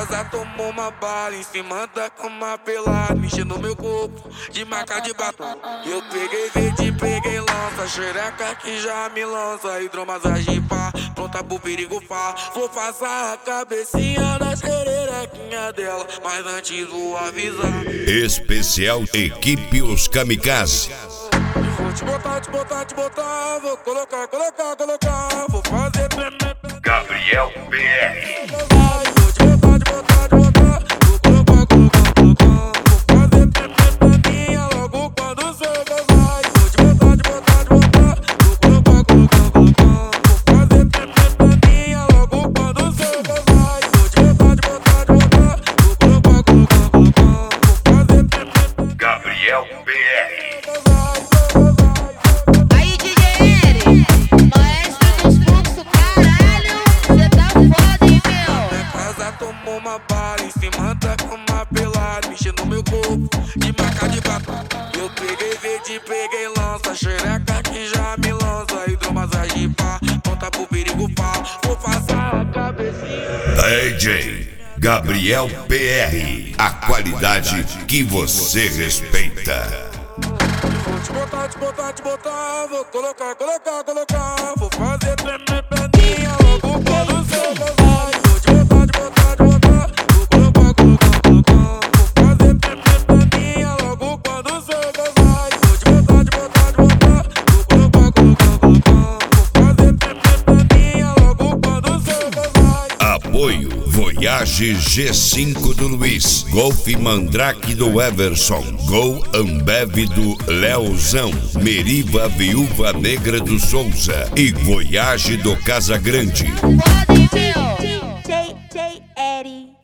casa tomou uma bala em cima da cama pelada, mexendo no meu corpo de marca de batom. Eu peguei verde, peguei lança, xereca que já me lança, hidromassagem pá, pronta pro perigo pá. Vou passar a cabecinha na xerequinha dela, mas antes vou avisar. Especial Equipe Os Kamikaze. Vou te botar, vou colocar, vou fazer tremer. Gabriel BR. Vou te botar, vou colocar, vou fazer tremer pra minha logo quando você vai. Vou te botar, vou colocar, vou fazer tremer pra minha logo quando você vai. Vou te botar, vou colocar, vou fazer tremer. Gabriel BR. Aí, DJ Eri, maestro dos fluxos, caralho, cê tá foda, hein, meu? Minha casa tomou uma bala em cima da cama pelada, mexendo no meu corpo de marca de batom. Eu peguei verde, peguei lança, xereca que já me lança, hidromassagem pá, pronta pro perigo pá. Vou passar a cabecinha. DJ Gabriel BR. A qualidade que você respeita. Vou te botar, vou colocar, vou fazer tremer pra minha logo quando você vai. Vou te botar, vou colocar, vou fazer tremer pra minha logo quando você vai. Vou te botar, vou colocar, vou fazer tremer pra minha logo quando você vai. Apoio Voyage G5 do Luiz, Golf Mandrake do Everson, Gol Ambev do Leozão, Meriva Viúva Negra do Souza e Voyage do Casagrande. Foda, hein, meu? DJ Eri.